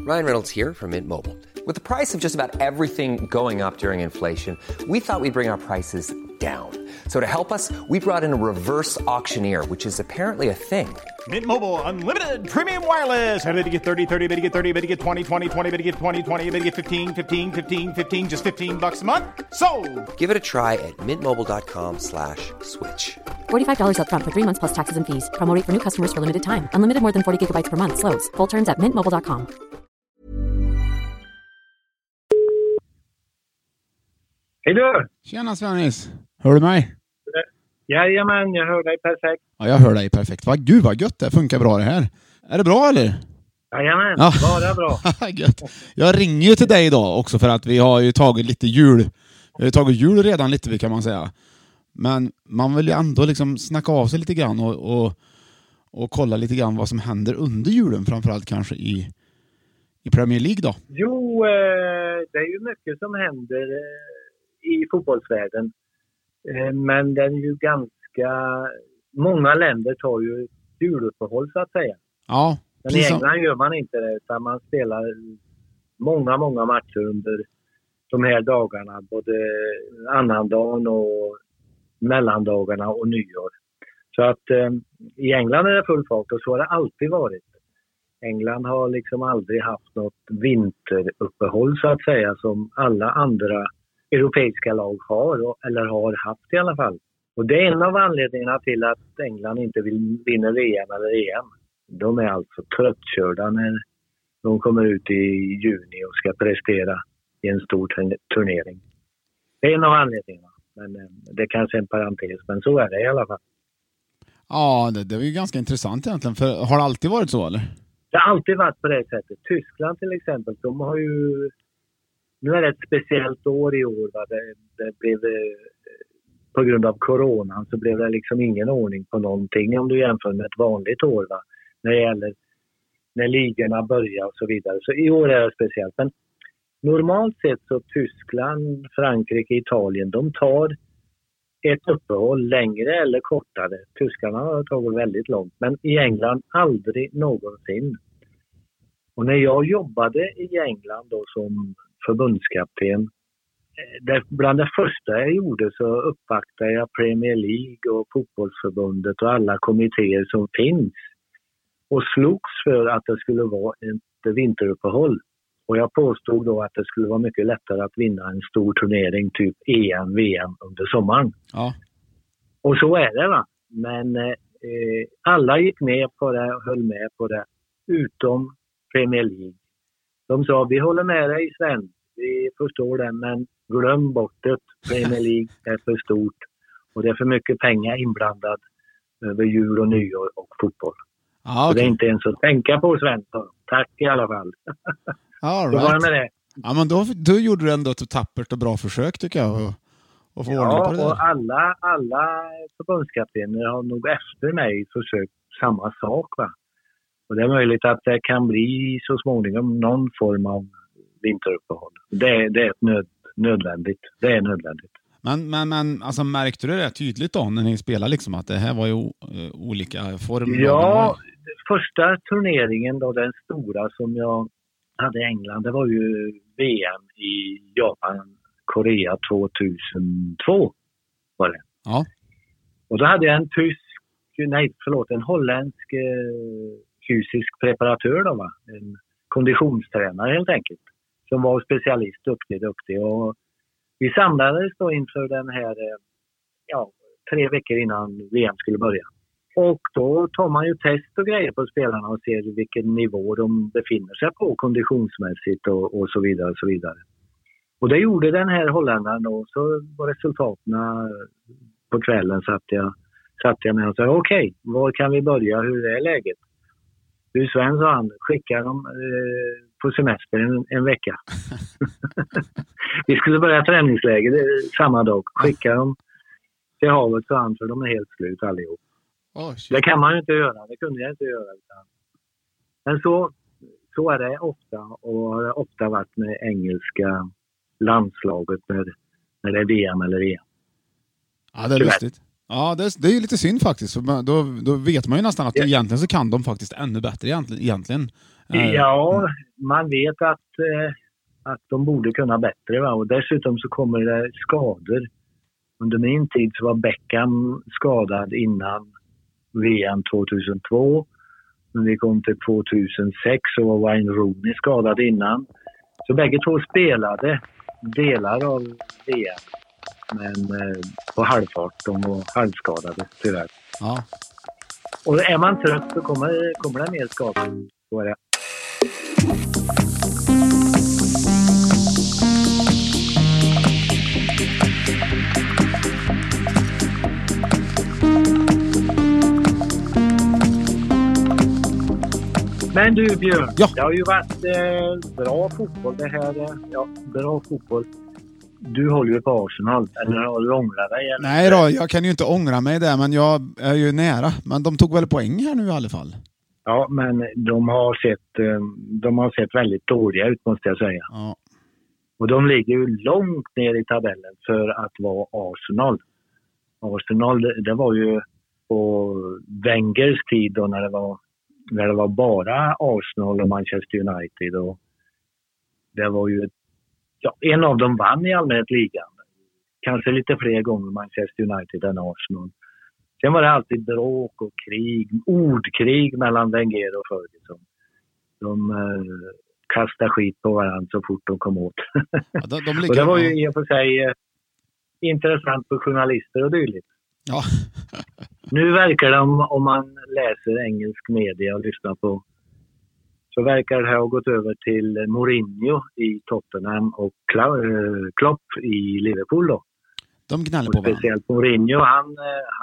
Ryan Reynolds here from Mint Mobile. With the price of just about everything going up during inflation, we thought we'd bring our prices down. So to help us, we brought in a reverse auctioneer, which is apparently a thing. Mint Mobile Unlimited Premium Wireless. How to get 30, 30, bit to get 30, bit to get 20, 20, 20, bit to get 20, 20, bit to get 15, 15, 15, 15, just $15 a month? Sold! Give it a try at mintmobile.com/switch. $45 up front for 3 months plus taxes and fees. Promo rate for new customers for limited time. Unlimited more than 40 gigabytes per month. Slows full terms at mintmobile.com. Hej du! Tjena Svennis, hör du mig? Jajamän, jag hör dig perfekt. Ja, jag hör dig perfekt. Gud vad gött, det funkar bra det här. Är det bra eller? Jajamän, Ja. bara bra. Gött. Jag ringer ju till dig idag också för att vi har ju tagit lite jul. Vi har ju tagit jul redan lite kan man säga. Men man vill ju ändå liksom snacka av sig lite grann och kolla lite grann vad som händer under julen. Framförallt kanske i Premier League då. Jo, det är ju mycket som händer i fotbollsvärlden. Men den är ju ganska... Många länder tar ju juluppehåll så att säga. Ja, men i England gör man inte det, utan man spelar många matcher under de här dagarna. Både annandagen och mellandagarna och nyår. Så att i England är det full fart och så har det alltid varit. England har liksom aldrig haft något vinteruppehåll så att säga som alla andra europeiska lag har, eller har haft i alla fall. Och det är en av anledningarna till att England inte vill vinna VM eller EM. De är alltså tröttkörda när de kommer ut i juni och ska prestera i en stor turnering. Det är en av anledningarna. Men det kanske är en parentes, men så är det i alla fall. Ja, det är ju ganska intressant egentligen. För har det alltid varit så eller? Det har alltid varit på det sättet. Tyskland till exempel, de har ju... Nu är det ett speciellt år i år. Va? Det blev, på grund av coronan så blev det liksom ingen ordning på någonting om du jämför med ett vanligt år. Va? När det gäller när ligorna börjar och så vidare. Så i år är det speciellt. Men normalt sett så Tyskland, Frankrike, Italien, de tar ett uppehåll längre eller kortare. Tyskarna har tagit väldigt långt. Men i England aldrig någonsin. Och när jag jobbade i England då som förbundskapten, bland det första jag gjorde så uppvaktade jag Premier League och fotbollsförbundet och alla kommittéer som finns och slogs för att det skulle vara ett vinteruppehåll. Och jag påstod då att det skulle vara mycket lättare att vinna en stor turnering, typ EM, VM under sommaren. Ja. Och så är det va. Men alla gick med på det och höll med på det, utom Premier League. De sa, vi håller med dig Sven, vi förstår det, men glöm bort det. Premier League är för stort och det är för mycket pengar inblandad över jul och nyår och fotboll. Ah, okay. Det är inte ens att tänka på Sven. Tack i alla fall. All Då right. var jag med det. Ja, men då gjorde du ändå ett tappert och bra försök tycker jag. Och få ordning på det där. Och alla förbundskaptener har nog efter mig försökt samma sak va. Och det är möjligt att det kan bli så småningom någon form av vinteruppehåll. Det är nödvändigt. Det är nödvändigt. Men alltså, märkte du det tydligt då när ni spelade liksom att det här var ju olika former? Ja, första turneringen då, den stora som jag hade i England, det var ju VM i Japan, Korea 2002 var det. Ja. Och då hade jag en holländsk fysisk preparatör då va, en konditionstränare helt enkelt, som var specialist, duktig och vi samlades då inför den här 3 veckor innan VM skulle börja. Och då tar man ju test och grejer på spelarna och ser vilken nivå de befinner sig på konditionsmässigt och så vidare och så vidare. Och det gjorde den här holländaren och så var resultaten på kvällen satt jag med och sa okej, var kan vi börja, hur är läget? Du Sven, sa han, skickar dem på semester en vecka. Vi skulle börja träningsläger samma dag, skicka dem till havet, sa han, för de är helt slut allihop. Det kan man ju inte göra, det kunde jag inte göra. Men så är det ofta och har ofta varit med engelska landslaget när det är VM eller EM. Ja, det är lustigt. Ja, det är ju lite synd faktiskt. Då vet man ju nästan att egentligen så kan de faktiskt ännu bättre egentligen. Ja, man vet att de borde kunna bättre. Va? Och dessutom så kommer det skador. Under min tid så var Beckham skadad innan VM 2002. När vi kom till 2006 så var Wayne Rooney skadad innan. Så bägge två spelade delar av VM. Men på halvfart, de var halvskadade tyvärr. Ja. Och är man trött så kommer det mer skador. Så är det. Men du Björn, det har ju varit bra fotboll det här. Ja, bra fotboll. Du håller ju på Arsenal, eller har du ångrat dig? Eller? Nej då, jag kan ju inte ångra mig där, men jag är ju nära. Men de tog väl poäng här nu i alla fall? Ja, men de har sett väldigt dåliga ut måste jag säga. Ja. Och de ligger ju långt ner i tabellen för att vara Arsenal. Arsenal, det var ju på Wengers tid då när det var bara Arsenal och Manchester United. Och det var ju... Ja, en av dem vann i allmänhet ligan. Kanske lite fler gånger Manchester United än Arsenal. Sen var det alltid bråk och krig, ordkrig mellan Wenger och Ferguson. De kastade skit på varandra så fort de kom åt. Ja, och det var ju i och för sig intressant för journalister och dylikt. Ja. Nu verkar det, om man läser engelsk media och lyssnar på, så verkar det ha gått över till Mourinho i Tottenham och Klopp i Liverpool då. De gnäller på varandra. Speciellt Mourinho, han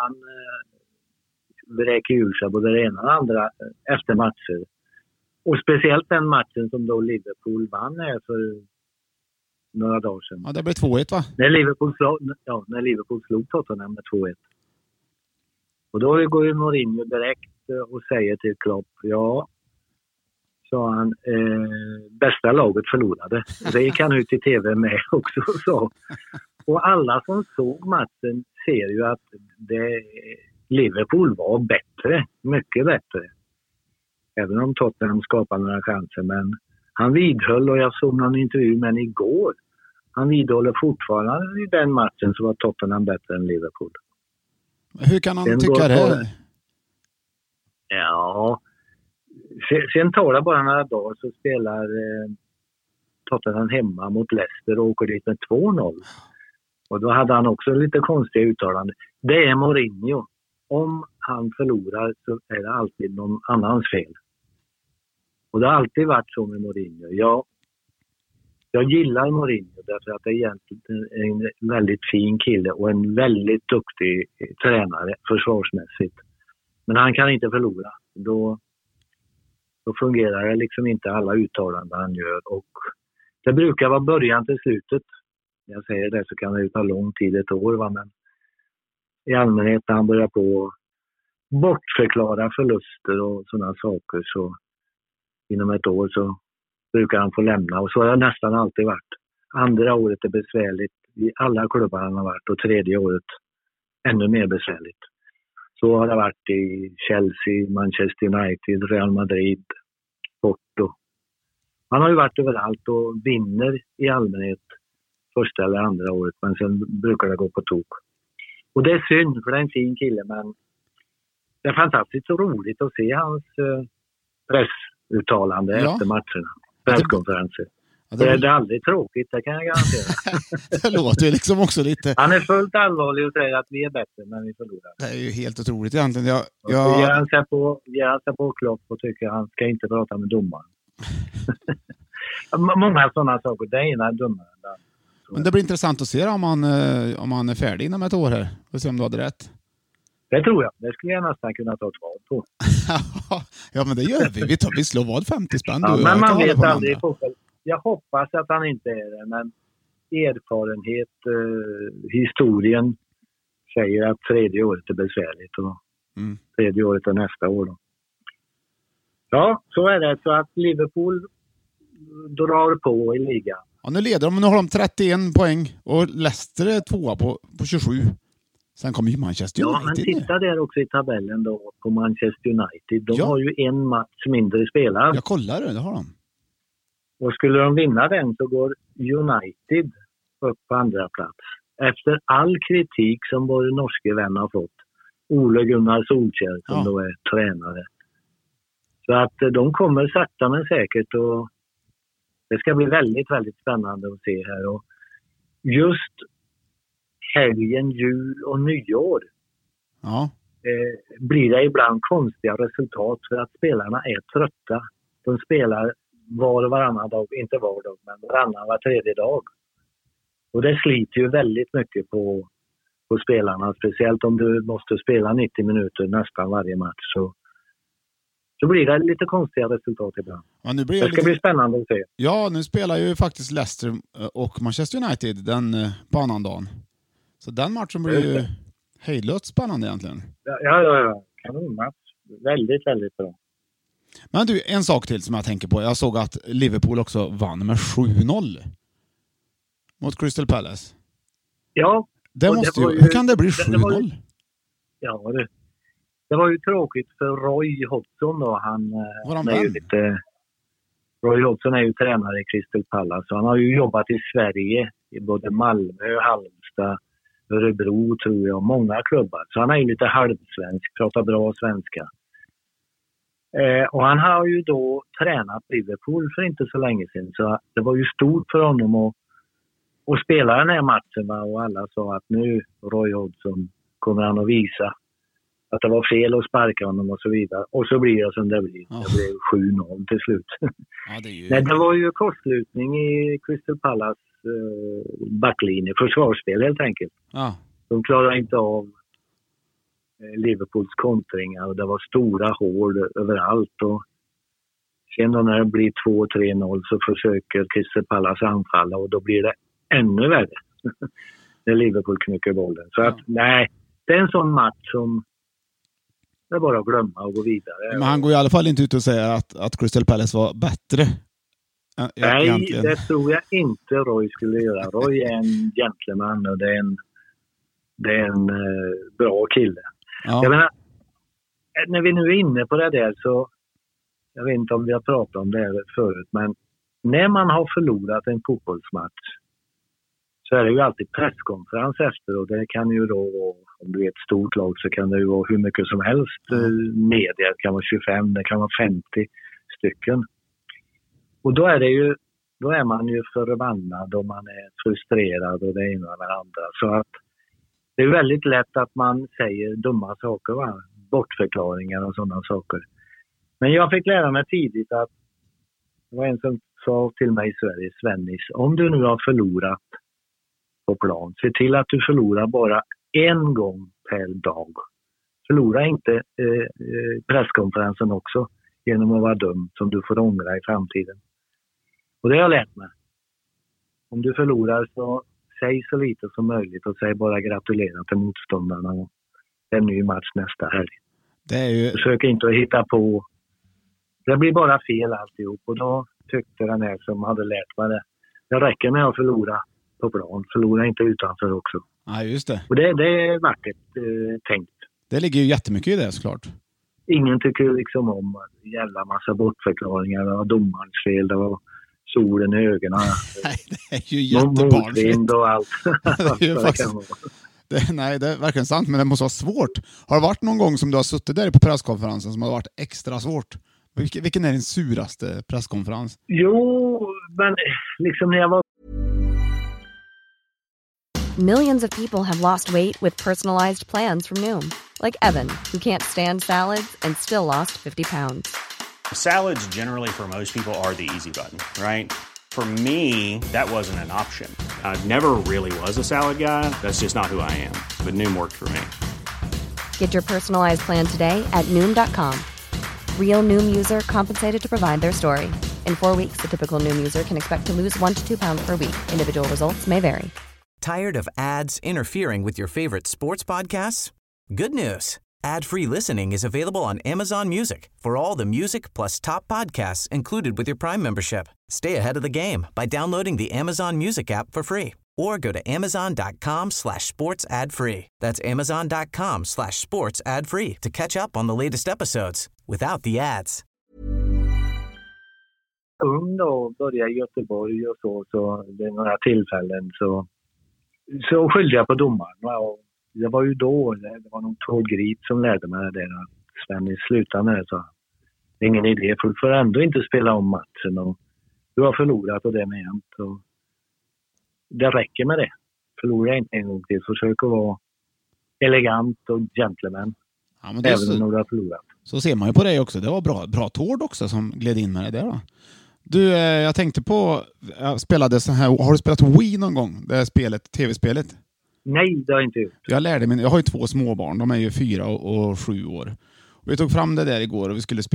vräker ur sig både det ena och det andra efter matcher. Och speciellt den matchen som då Liverpool vann här för några dagar sedan. Ja, det blev 2-1 va? När Liverpool slog Tottenham med 2-1. Och då går ju Mourinho direkt och säger till Klopp, ja, sa han, bästa laget förlorade. Det gick han ut i tv med också och sa. Och alla som såg matchen ser ju att Liverpool var bättre, mycket bättre. Även om Tottenham skapade några chanser. Men han vidhöll, och jag såg någon intervju med igår, han vidhåller fortfarande i den matchen så var Tottenham bättre än Liverpool. Hur kan han tycka det? Ja, sen tar det bara några dagar så spelar Tottenham hemma mot Leicester och åker dit med 2-0. Och då hade han också lite konstiga uttalanden. Det är Mourinho. Om han förlorar så är det alltid någon annans fel. Och det har alltid varit så med Mourinho. Jag gillar Mourinho därför att det är egentligen en väldigt fin kille och en väldigt duktig tränare försvarsmässigt. Men han kan inte förlora. Då fungerar det liksom inte alla uttalanden han gör. Och det brukar vara början till slutet. Jag säger det så kan det ta lång tid, ett år. Va? Men i allmänhet när han börjar på bortförklara förluster och sådana saker så inom ett år så brukar han få lämna. Och så har det nästan alltid varit. Andra året är besvärligt i alla klubbar han har varit och tredje året ännu mer besvärligt. Så har det varit i Chelsea, Manchester United, Real Madrid, Porto. Han har ju varit överallt och vinner i allmänhet första eller andra året, men sen brukar det gå på tok. Och det är synd för det är en fin kille, men det är fantastiskt och roligt att se hans pressuttalande efter matcherna. Presskonferenser. Det är aldrig tråkigt, det kan jag garantera. Det låter ju liksom också lite... Han är fullt allvarlig och säger att vi är bättre men vi förlorar. Det är ju helt otroligt egentligen. Ger han sig på Klopp och tycker han ska inte prata med domaren. Många sådana saker, det ena är dummare. Men det blir intressant att se om han är färdig inom ett år här. Och se om du hade rätt. Det tror jag. Det skulle jag nästan kunna ta ett vad på. Ja, men det gör vi. Vi slår vad 50 spänn. Ja, men man vet aldrig. Jag hoppas att han inte är det, men erfarenhet, historien säger att tredje året är besvärligt och tredje året är nästa år då. Ja, så är det. Så att Liverpool drar på i ligan. Ja, nu leder de. Nu har de 31 poäng och Leicester är tvåa på 27. Sen kommer ju Manchester Ja, United. men titta där också i tabellen då på Manchester United. De Ja. har ju en match mindre spelare. Jag kollar det har de. Och skulle de vinna den så går United upp på andra plats. Efter all kritik som vår norske vän har fått. Ole Gunnar Solskjær som då är tränare. Så att de kommer sakta men säkert och det ska bli väldigt, väldigt spännande att se här. Och just helgen, jul och nyår blir det ibland konstiga resultat för att spelarna är trötta. De spelar var och varannan dag, inte var dag, men varannan var tredje dag. Och det sliter ju väldigt mycket på spelarna, speciellt om du måste spela 90 minuter nästan varje match. Så blir det lite konstiga resultat ibland. Ja, nu blir det ska bli spännande att se. Ja, nu spelar ju faktiskt Leicester och Manchester United den på annan dagen. Så den matchen blir ju hejdlöst spännande egentligen. Ja. Kanonmatch. Väldigt, väldigt bra. Men du, en sak till som jag tänker på. Jag såg att Liverpool också vann med 7-0 mot Crystal Palace. Ja. Hur kan det bli 7-0? Det var ju tråkigt för Roy Hodgson då. Roy Hodgson är ju tränare i Crystal Palace. Så han har ju jobbat i Sverige i både Malmö, Halmstad, Örebro tror jag, många klubbar. Så han är ju lite halvsvensk, pratar bra svenska. Och han har ju då tränat Liverpool för inte så länge sedan. Så det var ju stort för honom att spela den här matchen. Va? Och alla sa att nu Roy Hodgson kommer han att visa att det var fel att sparka honom och så vidare. Och så blir det som det blir. Det blev 7-0 till slut. Ja, det är ju... Nej, det var ju kortslutning i Crystal Palace backlinje. Försvarsspel helt enkelt. Ja. De klarade inte av Liverpools kontringar och det var stora hål överallt. Och sen då när det blir 2-3-0 så försöker Crystal Palace anfalla och då blir det ännu värre. När Liverpool knycker bollen. Så att nej, det är en sån match som det är bara att glömma och gå vidare. Men han går i alla fall inte ut och säger att Crystal Palace var bättre. Nej, egentligen. Det tror jag inte Roy skulle göra. Roy är en gentleman och det är en bra kille. Ja. Jag menar, när vi nu är inne på det där så, jag vet inte om vi har pratat om det här förut, men när man har förlorat en fotbollsmatch så är det ju alltid presskonferens efter och det kan ju då vara, om du är ett stort lag så kan det ju vara hur mycket som helst media, det kan vara 25, det kan vara 50 stycken. Och då är man ju förbannad och man är frustrerad och det ena och det andra. Så att det är väldigt lätt att man säger dumma saker, va? Bortförklaringar och sådana saker. Men jag fick lära mig tidigt att det var en som sa till mig i Sverige, Svennis, om du nu har förlorat på plan, se till att du förlorar bara en gång per dag. Förlora inte presskonferensen också genom att vara dum som du får ångra i framtiden. Och det har jag lärt mig. Om du förlorar så säg så lite som möjligt och säg bara gratulerar till motståndarna och en ny match nästa helg. Det är ju... Försök inte att hitta på. Det blir bara fel alltihop och då tyckte den här som hade lärt mig det. Det räcker med att förlora på plan. Förlora inte utanför också. Ja, just det. Och det är vackert tänkt. Det ligger ju jättemycket i det såklart. Ingen tycker liksom om jävla massa bortförklaringar. Det var domarens fel, det var solen i ögonen. Nej, det är ju jättebarnsligt. Motvind och allt. Det är ju faktiskt... Nej, det är verkligen sant, men det måste vara svårt. Har det varit någon gång som du har suttit där på presskonferensen som har varit extra svårt? Vilken är din suraste presskonferens? Jo, men liksom när jag var... Millions of people have lost weight with personalized plans from Noom. Like Evan, who can't stand salads and still lost 50 pounds. Salads generally for most people are the easy button, right? For me, that wasn't an option. I never really was a salad guy. That's just not who I am. But Noom worked for me. Get your personalized plan today at Noom.com. Real Noom user compensated to provide their story. In 4 weeks, the typical Noom user can expect to lose 1 to 2 pounds per week. Individual results may vary. Tired of ads interfering with your favorite sports podcasts? Good news. Ad-free listening is available on Amazon Music for all the music plus top podcasts included with your Prime membership. Stay ahead of the game by downloading the Amazon Music app for free or go to amazon.com/sports-ad-free. That's amazon.com/sports-ad-free to catch up on the latest episodes without the ads. Ung då, började i Göteborg och så vid några tillfällen så skyllde jag på domaren. Och det var ju då, det var nog Tord Grip som lärde mig det där. Sven, sluta med det, så det är ingen idé, för du får ändå inte spela om matchen och du har förlorat och det med jämt. Det räcker med det. Förlora inte en gång till. Försök att vara elegant och gentleman. Ja, men även om du har förlorat. Så ser man ju på dig också. Det var bra Tord också som gled in med det där då. Du, jag tänkte på, jag spelade så här, har du spelat Wii någon gång? Det här spelet, tv-spelet? Nej, det har jag inte gjort. Jag har ju 2 småbarn, de är ju 4 och 7 år. Och vi tog fram det där igår och vi skulle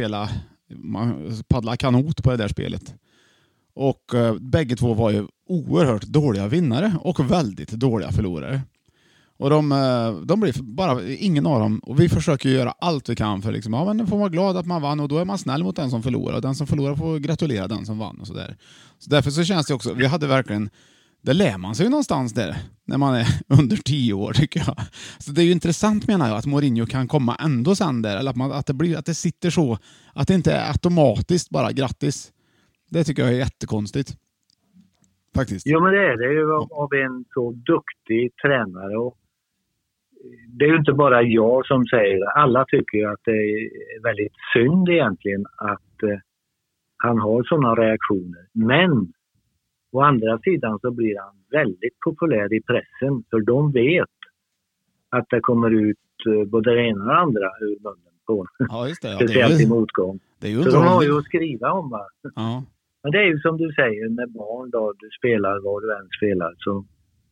paddla kanot på det där spelet. Och bägge två var ju oerhört dåliga vinnare och väldigt dåliga förlorare. Och de blir bara ingen av dem. Och vi försöker göra allt vi kan för liksom, ja, men får man glad att man vann och då är man snäll mot den som förlorar. Och den som förlorar får gratulera den som vann och sådär. Så därför så känns det också, vi hade verkligen, det lär man sig ju någonstans där när man är under 10 år tycker jag. Så det är ju intressant menar jag att Mourinho kan komma ändå sen där. Eller att det sitter så, att det inte är automatiskt bara grattis. Det tycker jag är jättekonstigt. Faktiskt. Jo, men det är ju av en så duktig tränare. Och det är ju inte bara jag som säger det. Alla tycker ju att det är väldigt synd egentligen att han har sådana reaktioner. Men å andra sidan så blir han väldigt populär i pressen. För de vet att det kommer ut både det ena och det andra ur munnen på. Ja, just det. Ja, speciellt i motgång. Så de har ju att skriva om det. Ja. Men det är ju som du säger med barn då, du spelar vad du än spelar, så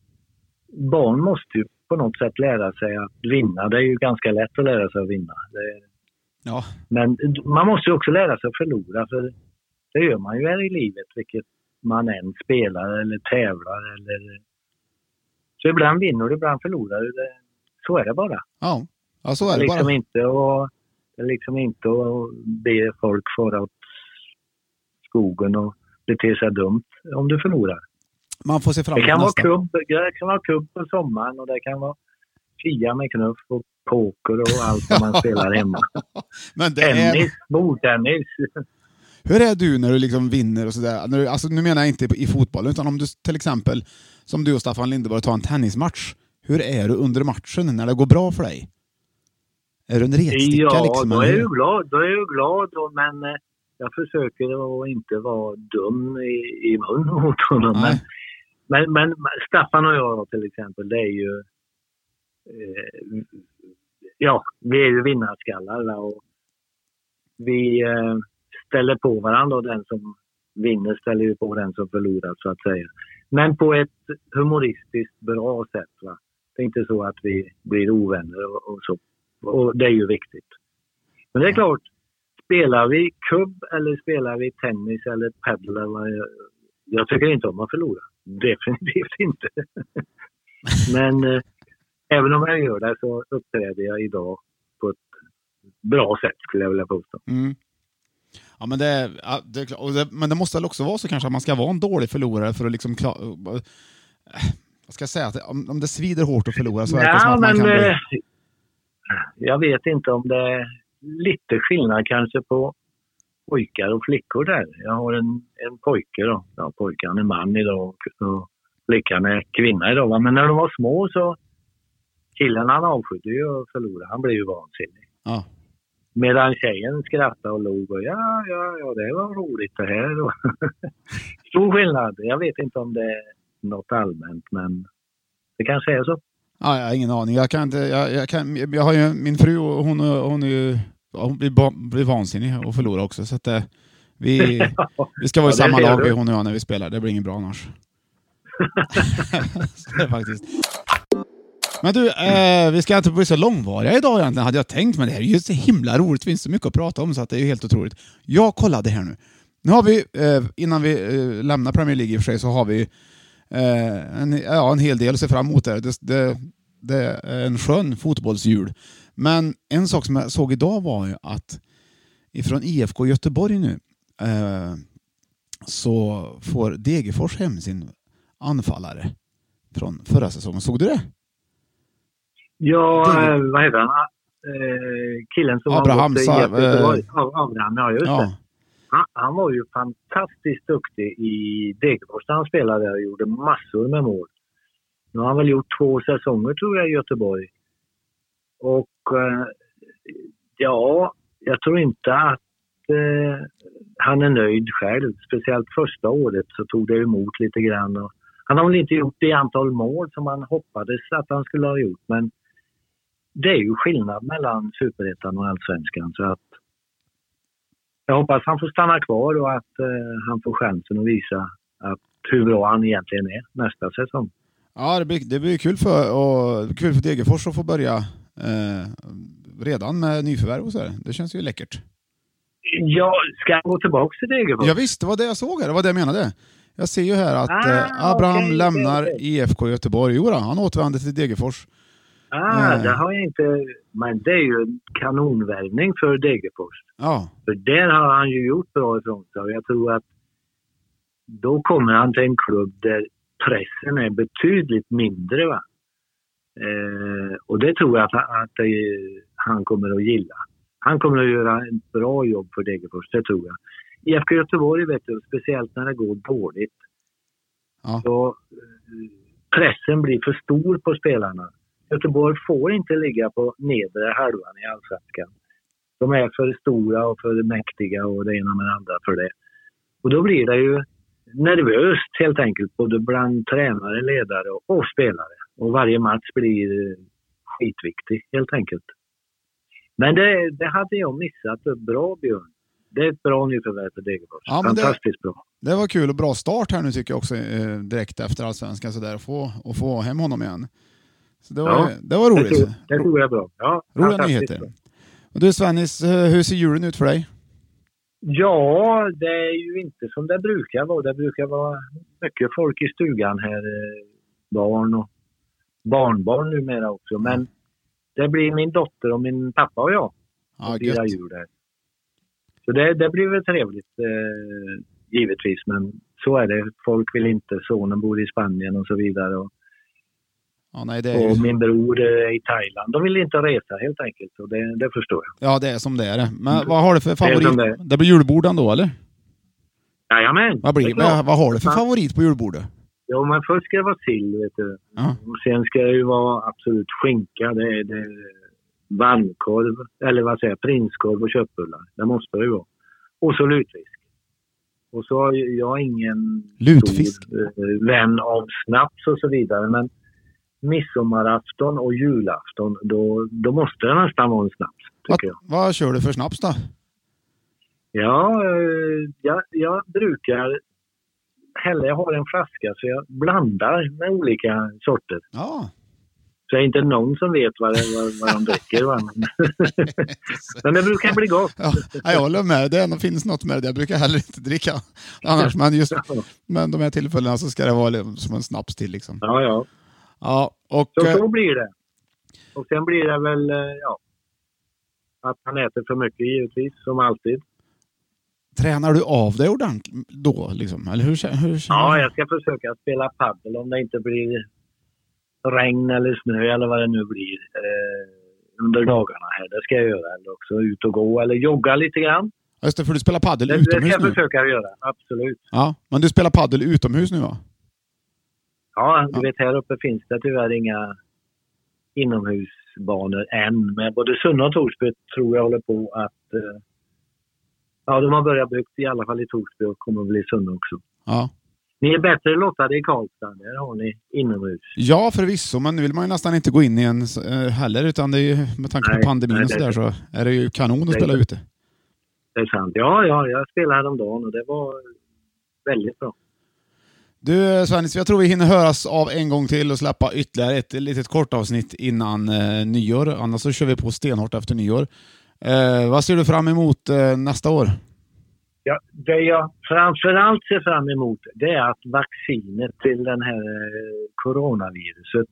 barn måste ju på något sätt lära sig att vinna. Det är ju ganska lätt att lära sig att vinna. Ja. Men man måste ju också lära sig att förlora, för det gör man ju här i livet, vilket man än spelar eller tävlar eller så ibland vinner du, ibland förlorar du. Så är det bara. Ja, så är det liksom bara. Det är liksom inte att be folk fara åt skogen och bete sig dumt om du förlorar. Man får se fram emot det kan nästa. vara kubb på sommaren och det kan vara fia med knuff och poker och allt som man spelar hemma. Men tennis, bordtennis. Hur är du när du liksom vinner och sådär? Alltså, nu menar jag inte i fotboll, utan om du till exempel, som du och Staffan Lindeborg tar en tennismatch. Hur är du under matchen när det går bra för dig? Är du en retsticka? Ja, liksom, då är jag glad, men jag försöker att inte vara dum i munnen mot honom. Men Staffan och jag till exempel, det är ju vi är ju vinnarskallar och vi ställer på varandra och den som vinner ställer ju på den som förlorar så att säga. Men på ett humoristiskt bra sätt, va. Det är inte så att vi blir ovänner och så. Och det är ju viktigt. Men det är klart, spelar vi kubb eller spelar vi tennis eller paddle eller, jag tycker inte om att förlora. Definitivt inte. Men även om jag gör det så uppträder jag idag på ett bra sätt skulle jag vilja påstå. Mm. Ja, men men det måste väl också vara så kanske att man ska vara en dålig förlorare för att liksom vad ska jag säga, att om det svider hårt att förlora så verkar det som att man kan bli... Jag vet inte om det är lite skillnad kanske på pojkar och flickor där. Jag har en pojke då. Ja, pojken är man idag och flickan är kvinna idag. Va? Men när de var små så killen han avskydde ju att förlora. Han blev ju vansinnig. Ja. Medan tjejen skrattade och log och ja, det var roligt det här. Stor skillnad. Jag vet inte om det är något allmänt, men det kanske är så. Ja, jag har ingen aning. Jag har ju min fru och hon blir vansinnig och förlorar också, så att vi ska vara i samma lag hon och jag när vi spelar. Det blir inget bra annars. Så det är faktiskt. Men du, vi ska inte bli så långvariga idag egentligen, hade jag tänkt, men det här är ju så himla roligt. Det finns så mycket att prata om så att det är ju helt otroligt. Jag kollade här nu. Nu har vi, innan vi lämnar Premier League i och för sig, så har vi en hel del att se fram emot där. Det är en skön fotbollsjul. Men en sak som jag såg idag var ju att ifrån IFK Göteborg nu så får Degerfors hem sin anfallare. från förra säsongen. Såg du det? Ja, vad heter han? Killen som Abraham, Abraham, ja just det. Han var ju fantastiskt duktig i Degerfors när han spelade där och gjorde massor med mål. Nu har han väl gjort 2 säsonger tror jag i Göteborg. Och ja, jag tror inte att han är nöjd själv. Speciellt första året så tog det emot lite grann. Och han har väl inte gjort det antal mål som han hoppades att han skulle ha gjort. Men det är ju skillnad mellan Superettan och Allsvenskan. Så att jag hoppas han får stanna kvar och att han får chansen att visa att hur bra han egentligen är nästa säsong. Ja, det blir kul för Degerfors att få börja redan med nyförvärv och så här. Det känns ju läckert. Ja, ska jag gå tillbaka till Degerfors? Ja visst, det var det jag såg här. Det var det jag menade. Jag ser ju här att Abraham lämnar IFK Göteborg. Jo, han återvänder till Degerfors. Det har jag inte. Men det är ju en kanonvärvning för Degerfors. Ja. För där har han ju gjort bra ifrån sig. Och jag tror att då kommer han till en klubb där pressen är betydligt mindre, va? Och det tror jag att han kommer att gilla. Han kommer att göra en bra jobb för Degerfors, det tror jag. IFK Göteborg, vet du, speciellt när det går dåligt. Ja. Så pressen blir för stor på spelarna. Göteborg får inte ligga på nedre halvan i Allsvenskan. De är för stora och för mäktiga och det ena med det andra för det. Och då blir det ju nervöst helt enkelt, både bland tränare, ledare och spelare. Och varje match blir skitviktig helt enkelt. Men det hade jag missat. Bra, Björn. Det är ett bra nyförvärv för Degerfors. Ja, fantastiskt bra. Det var kul och bra start här nu tycker jag också direkt efter Allsvenskan så där och få hem honom igen. Så det var roligt. Det tror jag är bra. Ja, roliga nyheter. Bra. Och du Svennis, hur ser julen ut för dig? Ja, det är ju inte som det brukar vara. Det brukar vara mycket folk i stugan här. Barn och barnbarn numera också. Men det blir min dotter och min pappa och jag som firar jul där. Så det blir väl trevligt givetvis. Men så är det. Folk vill inte. Sonen bor i Spanien och så vidare. Och och min bror är i Thailand. De vill inte resa helt enkelt. Och det förstår jag. Ja, det är som det är. Men vad har du för favorit? Det blir julborden då, eller? Jajamän. Vad har du för favorit på julbordet? Ja, men först ska det vara sill, vet du. Ja. Och sen ska det ju vara absolut skinka. Det är varmkorv, eller vad säger jag, prinskorv och köttbullar. Det måste det ju vara. Och så lutfisk. Och så har jag ingen stor vän av snaps och så vidare. Men midsommarafton och julafton, då måste det nästan vara en snaps, tycker jag. Vad kör du för snaps då? Ja, jag brukar jag har en flaska så jag blandar med olika sorter. Ja. Så det är inte någon som vet vad de dricker. Men det brukar bli gott. Ja, jag håller med. Det finns något med det. Jag brukar heller inte dricka annars. Men de här tillfällena så ska det vara som en snaps till. Liksom. Ja. Ja, och så blir det. Och sen blir det väl att han äter för mycket givetvis, som alltid. Tränar du av dig ordentligt då? Liksom? Eller hur ja, jag ska försöka spela paddel om det inte blir regn eller snö eller vad det nu blir under dagarna här. Det ska jag göra. Eller också ut och gå eller jogga lite grann. Just det, för du spelar paddel utomhus nu. Det ska jag försöka göra, absolut. Ja, men du spelar paddel utomhus nu, va? Ja, du vet, här uppe finns det tyvärr inga inomhusbanor än. Men både Sunne och Torsby tror jag håller på att de har börjat byggt i alla fall i Torsby och kommer att bli Sunne också. Ja. Ni är bättre lottade i Karlstad, där har ni inomhus. Ja, förvisso, men nu vill man ju nästan inte gå in i en heller, utan det är ju, med tanke på pandemin och sådär, så är det ju kanon att spela ute. Det är sant. Ja, jag spelade häromdagen och det var väldigt bra. Du Svennis, jag tror vi hinner höras av en gång till och släppa ytterligare ett litet kort avsnitt innan nyår. Annars så kör vi på stenhårt efter nyår. Vad ser du fram emot nästa år? Ja, det jag framförallt ser fram emot, det är att vaccinet till den här coronaviruset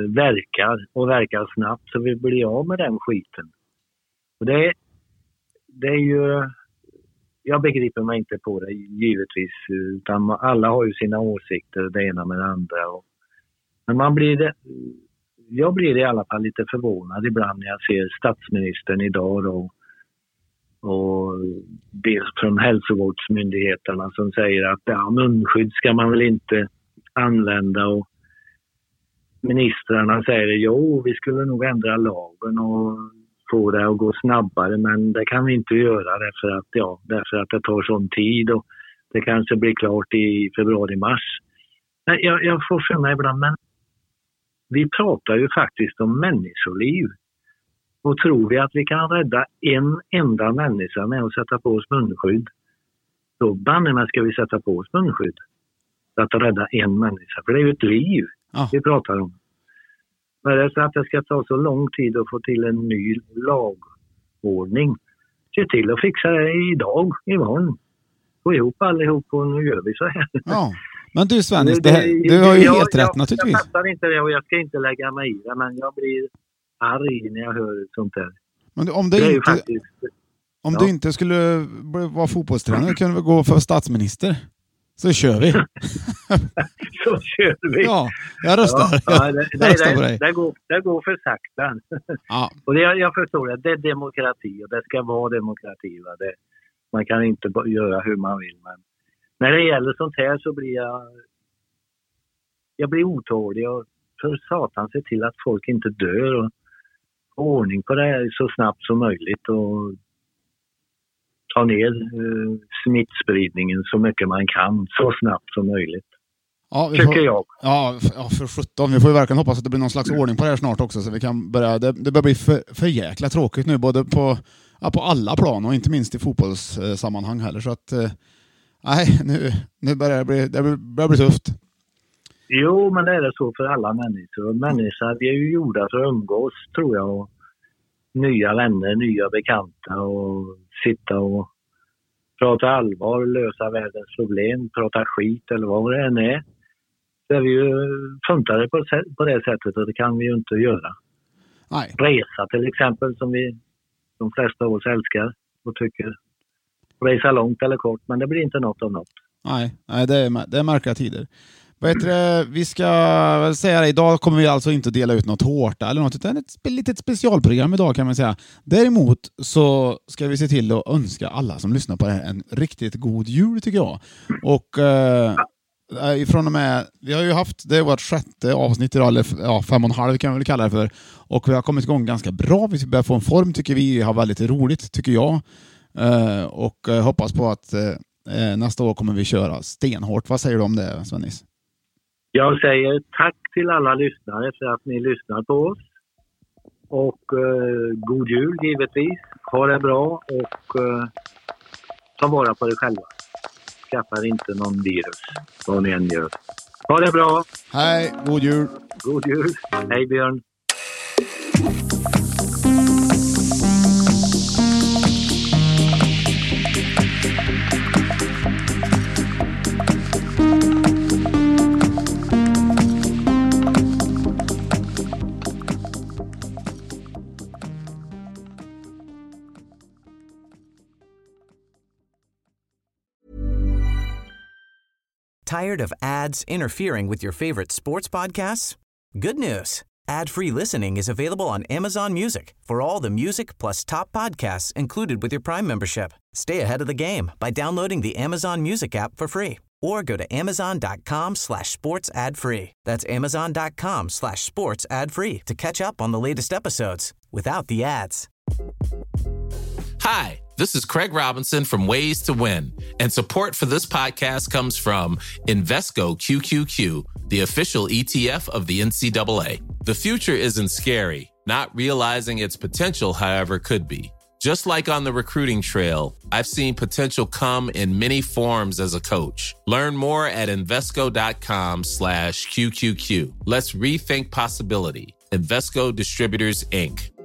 verkar snabbt så vi blir av med den skiten. Och det är ju... Jag begriper mig inte på det givetvis, utan alla har ju sina åsikter, det ena med det andra. Och Men jag blir i alla fall lite förvånad ibland när jag ser statsministern idag då, och dels från hälsovårdsmyndigheterna som säger att munskydd ska man väl inte använda, och ministrarna säger jo, vi skulle nog ändra lagen och få det att gå snabbare, men det kan vi inte göra därför att det tar sån tid och det kanske blir klart i februari-mars. Jag får för mig ibland, men vi pratar ju faktiskt om människoliv. Och tror vi att vi kan rädda en enda människa med att sätta på oss munskydd, då banne ska vi sätta på oss munskydd. För att rädda en människa. För det är ju ett liv vi pratar om. Men det är så att det ska ta så lång tid att få till en ny lagordning. Se till att fixa det idag, imorgon. Gå ihop allihop och nu gör vi så här. Ja. Men du Svennis, du har ju helt rätt naturligtvis. Jag fattar inte det och jag ska inte lägga mig i det, men jag blir arg när jag hör sånt där. Men om du inte skulle vara fotbollstränare kunde vi gå för statsminister. Så kör vi. Så kör vi. Ja, jag röstar. Jag röstar på dig. Det går för sakta. Ja. Och jag förstår det. Det är demokrati och det ska vara demokrati. Va? Man kan inte göra hur man vill. Men när det gäller sånt här så blir jag blir otålig och för satan se till att folk inte dör och ordning på det så snabbt som möjligt och ta ner smittspridningen så mycket man kan så snabbt som möjligt. Ja, tycker jag. Ja, för 17. Vi får ju verkligen hoppas att det blir någon slags ordning på det här snart också så vi kan börja. Det börjar bli för jäkla tråkigt nu både på alla plan och inte minst i fotbollssammanhang heller så att nu börjar det bli tufft. Jo, men det är det så för alla människor. Människor, vi är ju gjorda för att umgås, tror jag. Och nya vänner, nya bekanta och sitta och prata allvar, lösa världens problem, prata skit eller vad det än är. Så är vi ju funtade på det sättet och det kan vi ju inte göra. Nej. Resa till exempel som de flesta av oss älskar och tycker. Resa långt eller kort, men det blir inte något av något. Nej, det är märkliga tider. Vi ska väl säga det, idag kommer vi alltså inte dela ut något hårt eller något, utan ett litet specialprogram idag kan man säga. Däremot så ska vi se till att önska alla som lyssnar på det här en riktigt god jul tycker jag. Och ifrån och med, vi har ju haft, det är vårt 6:e avsnitt idag, eller 5,5 kan vi väl kalla det för. Och vi har kommit igång ganska bra, vi börjar få en form tycker vi har väldigt roligt tycker jag. Och hoppas på att nästa år kommer vi köra stenhårt. Vad säger du om det, Svennis? Jag säger tack till alla lyssnare för att ni lyssnar på oss. Och god jul givetvis. Ha det bra och ta vara på det själva. Skaffa inte någon virus. Vad ni än gör. Ha det bra. Hej, god jul. God jul. Hej Björn. Tired of ads interfering with your favorite sports podcasts? Good news. Ad-free listening is available on Amazon Music for all the music plus top podcasts included with your Prime membership. Stay ahead of the game by downloading the Amazon Music app for free or go to amazon.com/sports ad free. That's amazon.com/sports ad free to catch up on the latest episodes without the ads. Hi, this is Craig Robinson from Ways to Win, and support for this podcast comes from Invesco QQQ, the official ETF of the NCAA. The future isn't scary. Not realizing its potential, however, could be. Just like on the recruiting trail, I've seen potential come in many forms as a coach. Learn more at Invesco.com/QQQ. Let's rethink possibility. Invesco Distributors, Inc.